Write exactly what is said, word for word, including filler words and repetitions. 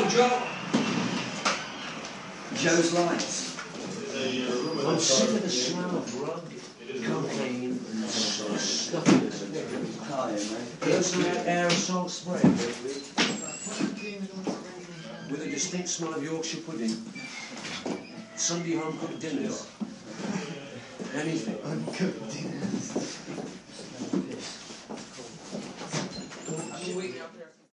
Joe. Joe's Lights. I'm sick of the smell of drug, cocaine, and stuff in this. There's some aerosol spray with a distinct smell of Yorkshire pudding, Sunday home cooked dinners, anything. Uncooked dinners.